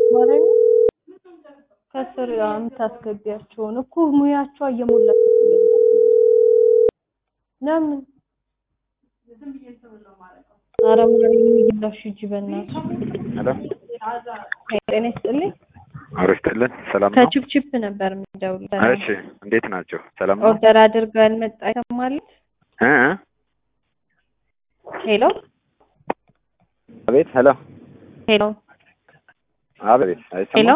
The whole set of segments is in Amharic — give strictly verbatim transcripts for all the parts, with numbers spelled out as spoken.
ማረኝ ከስር አምታስገቢያቸው ነው እኮ ሙያቸው እየሞላች ለምን አረማሪ ይላሽ ጅበናት ሄሎ ጤና ይስጥልኝ አረስተልን ሰላም ነው ከቺፕቺፕ ነበር የምደውለው እሺ እንዴት ናቸው ሰላም ነው ኦርደር አድርገን መጣ ይሰማልት እ ሄሎ አቤት ሄሎ ሄሎ አቤት አይሰማም ሄሎ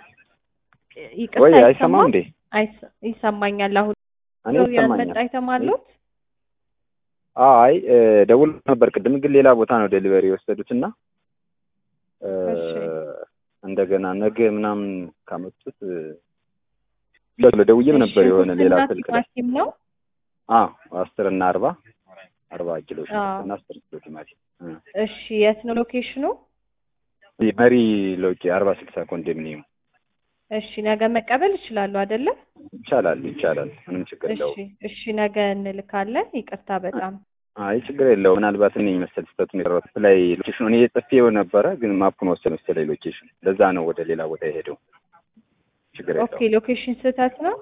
ወይ አይሰማም እንዴ ይሰማኛል አሁን እኔ ይሰማኛል መጣ ይሰማሉት አይ ደውል ነበር ቅድም ግን ሌላ ቦታ ነው ዴሊቨሪ ወሰዱትና እሺ እንደገና ነገ ምናምን ካመጡት ለደውዬም ነበር የሆነ ሌላ ስልክ ማኪም ነው አዎ አስር እና አርባ አርባ ኪሎ እና አስር ኪሎ ቲማቲም እሺ የት ነው ሎኬሽኑ መሪ ሎኬ አርባ ስልሳ ኮንዶሚኒየም እሺ ነገ መቀበል ይችላል አይደለ ይቻላል ይቻላል ምንም ችግር የለውም እሺ እሺ ነገ እንልካለን ይቅርታ በጣም አይ ችግር የለውም ምናልባት እኔ መሰል ስተት ነው ላይ ሎኬሽኑ እኔ ጽፌው ነበረ ግን ማፑን ወሰነ መሰለኝ ሎኬሽን ለዛ ነው ወደ ሌላ ቦታ የሄደው ችግር የለውም ኦኬ ሎኬሽን ስህተት ነው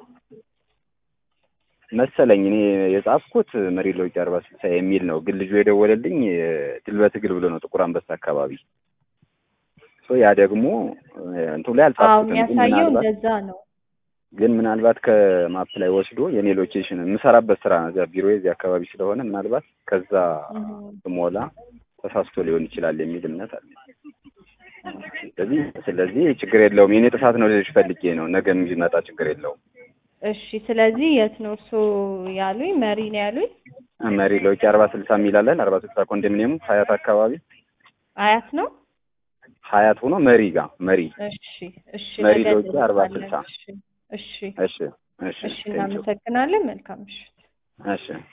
መሰለኝ እኔ የጻፍኩት መሪ ሎኬ አርባ ስልሳ የሚል ነው ግን ልጁ የደወለልኝ ድል በትግል ብሎ ነው ጥቁር አንበሳ አካባቢ ሶ ያ ደግሞ እንትን ላይ አልጻፍኩትም ግን ያሳየው እንደዛ ነው ግን ምናልባት ከማፕ ላይ ወስዶ የኔ ሎኬሽን የምሰራበት ስራ እዛ ቢሮ እዚህ አካባቢ ስለሆነ ምናልባት ከዛ ሞላ ተሳስቶ ሊሆን ይችላል የሚል እምነት አለ ስለዚህ ስለዚህ ችግር የለውም የኔ ጥፋት ነው ልጅ ፈልጌ ነው ነገ የሚመጣ ችግር የለውም እሺ ስለዚህ የት ነው እርሶ ያሉኝ መሪ ነው ያሉኝ መሪ ሎኬ አርባ ስልሳ የሚላለን አርባ ስልሳ ኮንዶሚኒየም ሀያት አካባቢ ሀያት ነው ሀያት ሆኖ መሪ ጋር መሪ እሺ እሺ መሪ ሎኬ አርባ ስልሳ እሺ እሺ እሺ እሺ እናመሰግናለን መልካም ምሽት እሺ